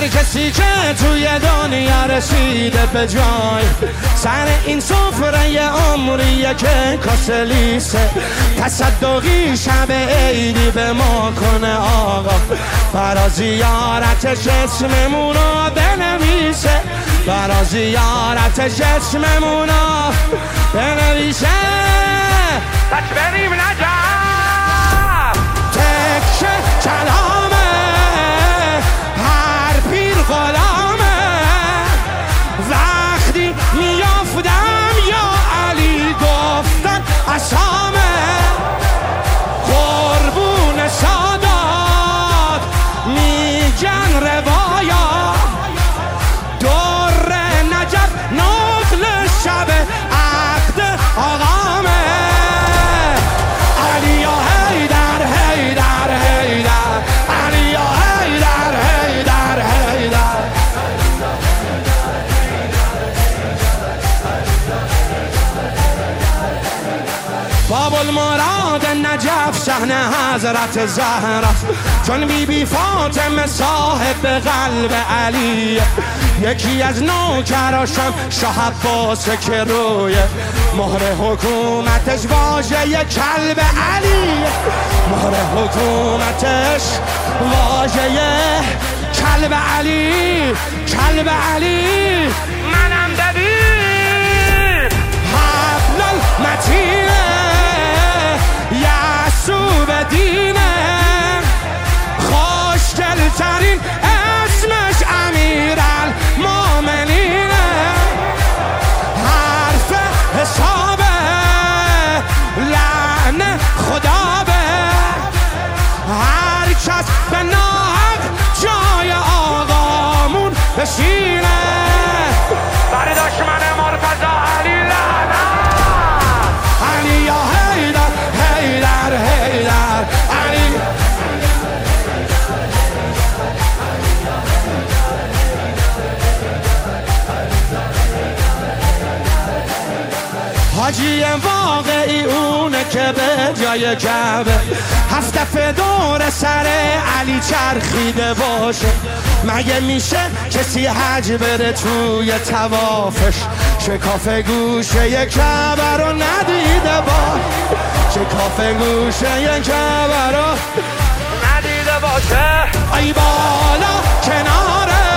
هر کسی که توی دنیا رسیده به جای سر این سفره عمریه که کاسلیسه تصدقی شب عیدی به ما کنه آقا برا زیارتش اسممونو بنویسه برا زیارتش اسممونو بنویسه پس بریم نجف تکشه کلامه هر پیر غلامه وقتی میافتم یا علی گفتن اسامه قربون سادات میگن روایات در نجف نقل شب عقد آقامه علی یا حیدر حیدر حیدر علی یا حیدر حیدر حیدر باب المراد نجف صحن حضرت زهرا چون بی فاطمه صاحب قلب علی یکی از نوکراشم شاه عباس که روی مهر حکومتش واژه کلب علی مهر حکومتش واژه کلب علی کلب علی منم ببین حبل المتینه یعصوب دینه خوشگل ترین اسمش امیر المومنینه حرف حسابه لعنه خدا به هر کس به ناحق جای آقامون بشینه برای دشمن مرتضی علی لعنه علی یا حیدر حیدر حیدر علی حاجی واقعی اونه که به جای کعبه هفت دفعه دور سر علی چرخیده باشه مگه میشه کسی حج بره توی طوافش شکاف گوشه کعبه رو ندیده باشه شکاف گوشه کعبه رو ندیده باشه ای بالا کناره